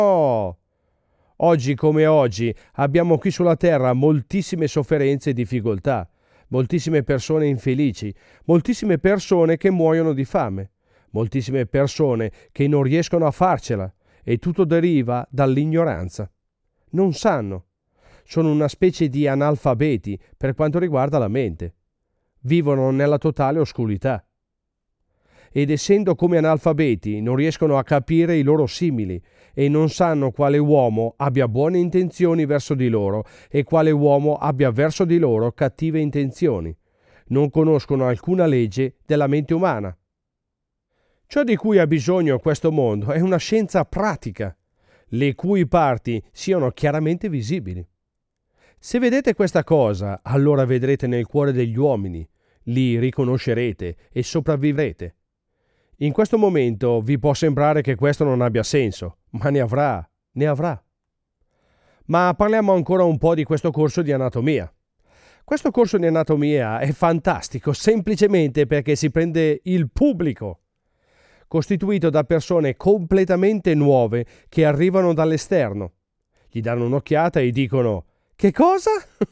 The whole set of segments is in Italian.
No! Oggi come oggi abbiamo qui sulla terra moltissime sofferenze e difficoltà, moltissime persone infelici, moltissime persone che muoiono di fame, moltissime persone che non riescono a farcela e tutto deriva dall'ignoranza. Non sanno. Sono una specie di analfabeti per quanto riguarda la mente. Vivono nella totale oscurità. Ed essendo come analfabeti non riescono a capire i loro simili e non sanno quale uomo abbia buone intenzioni verso di loro e quale uomo abbia verso di loro cattive intenzioni. Non conoscono alcuna legge della mente umana. Ciò di cui ha bisogno questo mondo è una scienza pratica, le cui parti siano chiaramente visibili. Se vedete questa cosa, allora vedrete nel cuore degli uomini, li riconoscerete e sopravvivrete. In questo momento vi può sembrare che questo non abbia senso, ma ne avrà. Ma parliamo ancora un po' di questo corso di anatomia. Questo corso di anatomia è fantastico semplicemente perché si prende il pubblico, costituito da persone completamente nuove che arrivano dall'esterno. Gli danno un'occhiata e dicono: «Che cosa?»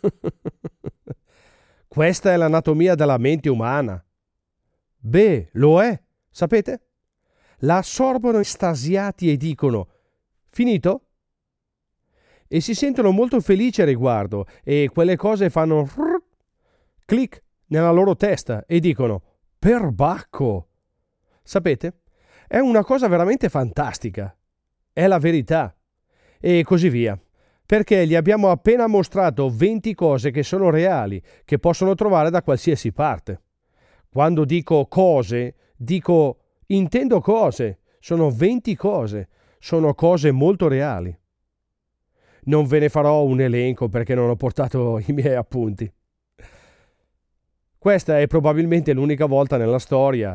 Questa è l'anatomia della mente umana. Beh, lo è. Sapete? La assorbono estasiati e dicono: «Finito?» E si sentono molto felici a riguardo e quelle cose fanno clic nella loro testa e dicono: «Perbacco!» Sapete? È una cosa veramente fantastica. È la verità. E così via. Perché gli abbiamo appena mostrato 20 cose che sono reali, che possono trovare da qualsiasi parte. Quando dico cose, intendo cose, sono 20 cose, sono cose molto reali. Non ve ne farò un elenco perché non ho portato i miei appunti. Questa è probabilmente l'unica volta nella storia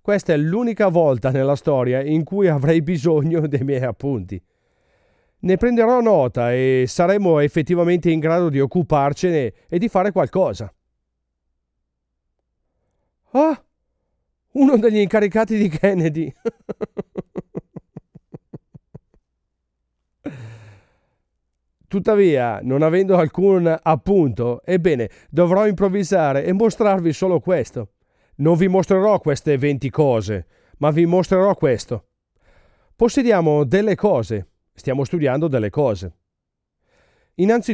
in cui avrei bisogno dei miei appunti. Ne prenderò nota e saremo effettivamente in grado di occuparcene e di fare qualcosa. Ah! Uno degli incaricati di Kennedy. Tuttavia, non avendo alcun appunto, ebbene, dovrò improvvisare e mostrarvi solo questo. Non vi mostrerò queste 20 cose, ma vi mostrerò questo. Possediamo delle cose, stiamo studiando delle cose. Innanzitutto,